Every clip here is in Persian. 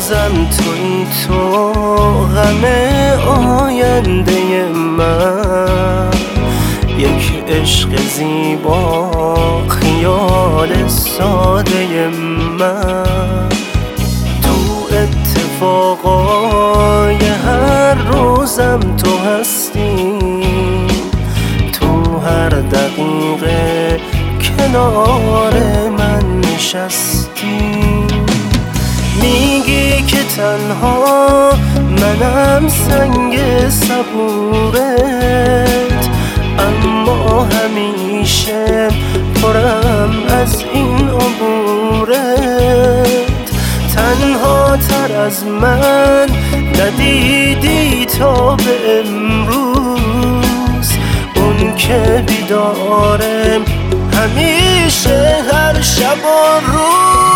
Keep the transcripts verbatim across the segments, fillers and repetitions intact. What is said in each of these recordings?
روزم توی تو، غم آینده من، یک عشق زیبا خیال ساده من. تو اتفاقای هر روزم تو هستی، تو هر دقیقه کنار من نشستی. میگی که تنها منم سنگ صبورت، اما همیشه پرم از این عبورت. تنها تر از من ندیدی تا به امروز، اون که بیدارم همیشه هر شب و روز.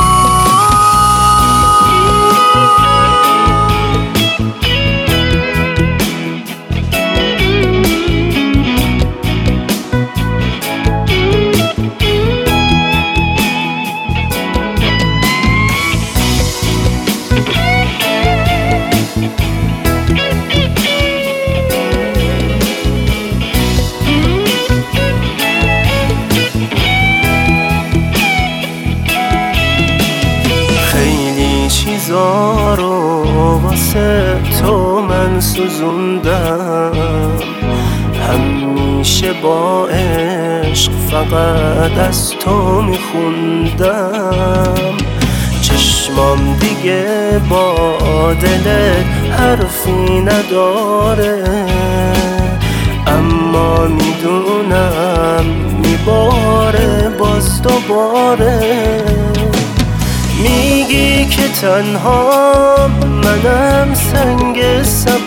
چیزا رو واسه تو من سوزوندم، همیشه با عشق فقط از تو میخوندم. چشمام دیگه با دلت حرفی نداره، اما میدونم میباره باز دوباره. میگی که تنها منم سنگ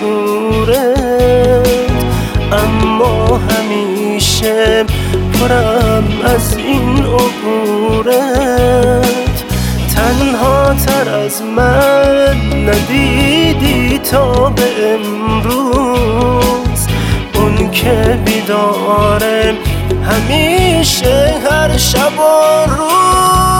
صبورت، اما همیشه پرم از این عبورت. تنها تر از من ندیدی تا به امروز، اون که بیدارم همیشه هر شب و روز.